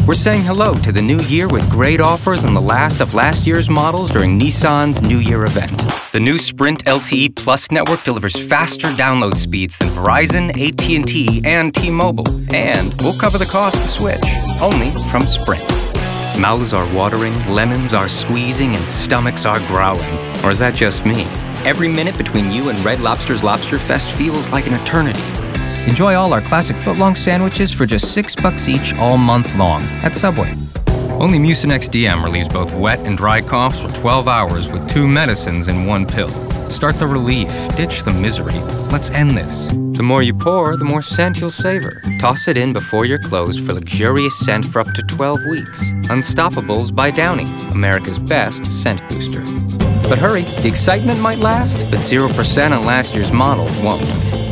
We're saying hello to the new year with great offers on the last of last year's models during Nissan's New Year event. The new Sprint LTE Plus network delivers faster download speeds than Verizon, AT&T, and T-Mobile. And we'll cover the cost to switch, only from Sprint. Mouths are watering, lemons are squeezing, and stomachs are growling. Or is that just me? Every minute between you and Red Lobster's Lobster Fest feels like an eternity. Enjoy all our classic footlong sandwiches for just $6 each all month long at Subway. Only Mucinex DM relieves both wet and dry coughs for 12 hours with 2 medicines in 1 pill. Start the relief, ditch the misery. Let's end this. The more you pour, the more scent you'll savor. Toss it in before your close for luxurious scent for up to 12 weeks. Unstoppables by Downy, America's best scent booster. But hurry, the excitement might last, but 0% on last year's model won't.